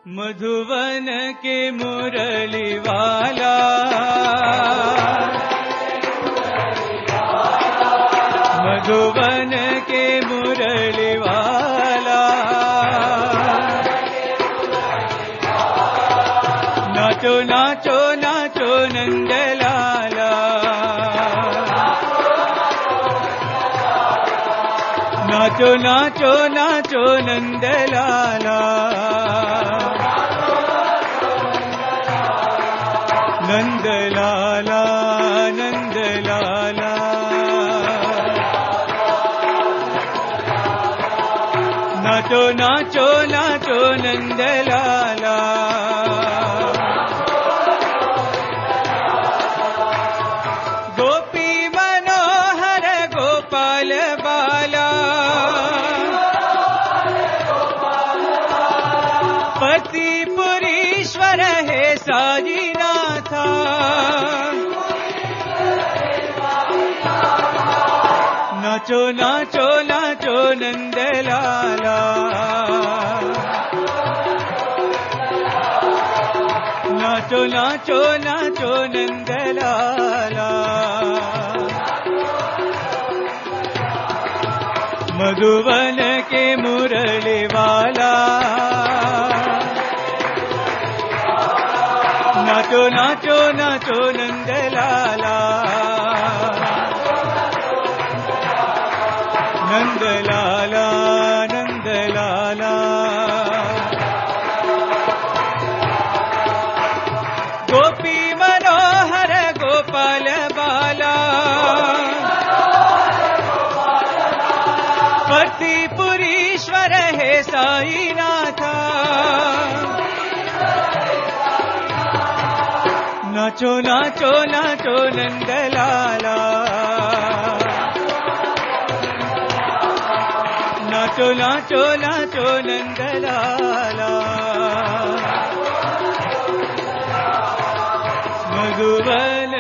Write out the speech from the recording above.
मधुवन के मुरली वाला, मधुवन के मुरली वाला, नाचो नाचो नाचो नंदलाला, नाचो नाचो नाचो नंदलाला, नंदलाला नंदलाला, नाचो नाचो नाचो नंदलाला, गोपी मनोहर गोपाल बाला, पति पुरीश्वर हे साजीनाथा, नाचो नाचो नाचो नंदलाला, नाचो नाचो नाचो नंदलाला, मधुवन के मुरली वाला, नाचो नाचो नाचो नंदलाला, नंदलाला नंदलाला, गोपी मनोहर गोपाल बाला, पति पुरीश्वर हे साईनाथा, नाचो नाचो नाचो नंदलाला, नाचो नाचो नाचो नंदलाला, मधुवन